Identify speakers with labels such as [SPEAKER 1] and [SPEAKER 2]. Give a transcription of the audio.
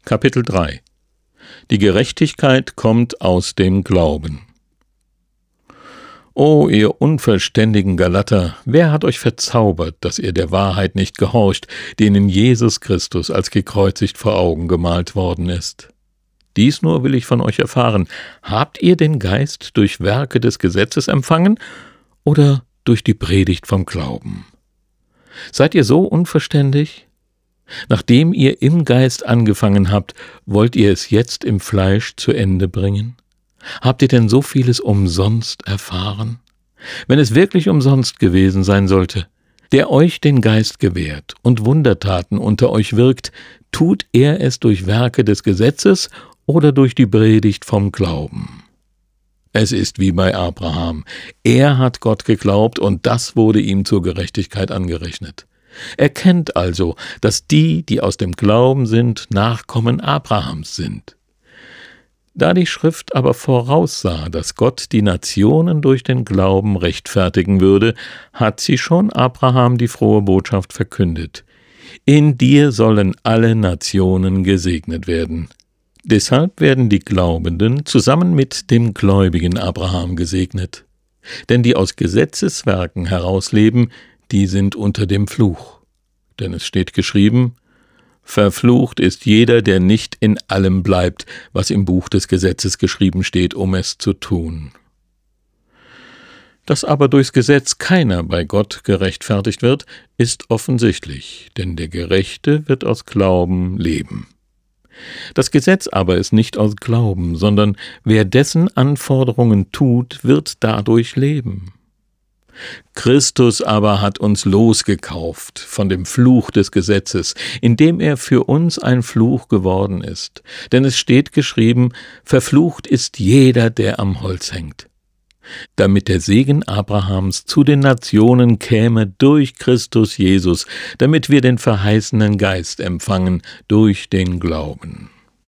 [SPEAKER 1] Kapitel 3 Die Gerechtigkeit kommt aus dem Glauben. O ihr unverständigen Galater, wer hat euch verzaubert, dass ihr der Wahrheit nicht gehorcht, denen Jesus Christus als gekreuzigt vor Augen gemalt worden ist? Dies nur will ich von euch erfahren: Habt ihr den Geist durch Werke des Gesetzes empfangen oder durch die Predigt vom Glauben? Seid ihr so unverständig? Nachdem ihr im Geist angefangen habt, wollt ihr es jetzt im Fleisch zu Ende bringen? Habt ihr denn so vieles umsonst erfahren? Wenn es wirklich umsonst gewesen sein sollte, der euch den Geist gewährt und Wundertaten unter euch wirkt, tut er es durch Werke des Gesetzes oder durch die Predigt vom Glauben? Es ist wie bei Abraham. Er hat Gott geglaubt und das wurde ihm zur Gerechtigkeit angerechnet. Erkennt also, dass die, die aus dem Glauben sind, Nachkommen Abrahams sind. Da die Schrift aber voraussah, dass Gott die Nationen durch den Glauben rechtfertigen würde, hat sie schon Abraham die frohe Botschaft verkündet: In dir sollen alle Nationen gesegnet werden. Deshalb werden die Glaubenden zusammen mit dem gläubigen Abraham gesegnet. Denn die aus Gesetzeswerken herausleben, die sind unter dem Fluch. Denn es steht geschrieben: Verflucht ist jeder, der nicht in allem bleibt, was im Buch des Gesetzes geschrieben steht, um es zu tun. Dass aber durchs Gesetz keiner bei Gott gerechtfertigt wird, ist offensichtlich, denn der Gerechte wird aus Glauben leben. Das Gesetz aber ist nicht aus Glauben, sondern wer dessen Anforderungen tut, wird dadurch leben. Christus aber hat uns losgekauft von dem Fluch des Gesetzes, indem er für uns ein Fluch geworden ist. Denn es steht geschrieben: Verflucht ist jeder, der am Holz hängt. Damit der Segen Abrahams zu den Nationen käme durch Christus Jesus, damit wir den verheißenen Geist empfangen durch den Glauben.